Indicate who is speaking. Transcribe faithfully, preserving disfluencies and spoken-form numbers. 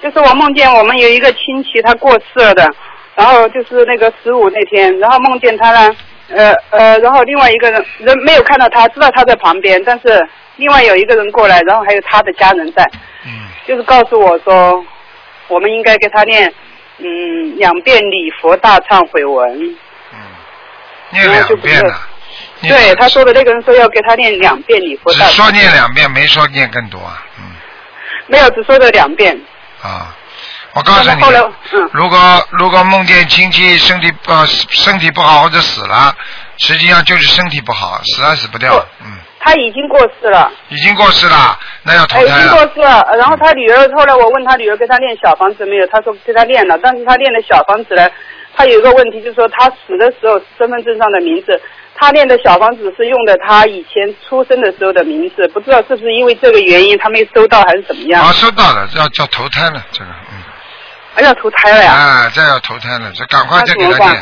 Speaker 1: 就是我梦见我们有一个亲戚他过世了的，然后就是那个十五那天，然后梦见他呢，呃呃，然后另外一个人人没有看到他，知道他在旁边，但是另外有一个人过来，然后还有他的家人在，
Speaker 2: 嗯，
Speaker 1: 就是告诉我说，我们应该给他念嗯两遍礼佛大忏悔文，
Speaker 2: 嗯，念两遍了。
Speaker 1: 对，他说的那个人说要给他念两遍礼佛大忏悔文。
Speaker 2: 只说念两遍，没说念更多啊。嗯。
Speaker 1: 没有，只说的两遍。
Speaker 2: 啊，我告诉你，
Speaker 1: 嗯、
Speaker 2: 如果如果梦见亲戚身体呃身体不好或者死了，实际上就是身体不好，死还死不掉。嗯。
Speaker 1: 他已经过世了。
Speaker 2: 已经过世了，那要投胎了。
Speaker 1: 已经过世了，然后他女儿后来我问他女儿给他念小房子没有，他说给他念了，但是他念的小房子呢，他有一个问题就是说他死的时候身份证上的名字，他念的小房子是用的他以前出生的时候的名字，不知道是不是因为这个原因他没收到还是怎么样？
Speaker 2: 啊，收到了，要叫投胎了，这个嗯。
Speaker 1: 哎，要投胎了呀！
Speaker 2: 啊，这要投胎了，这赶快再给他念。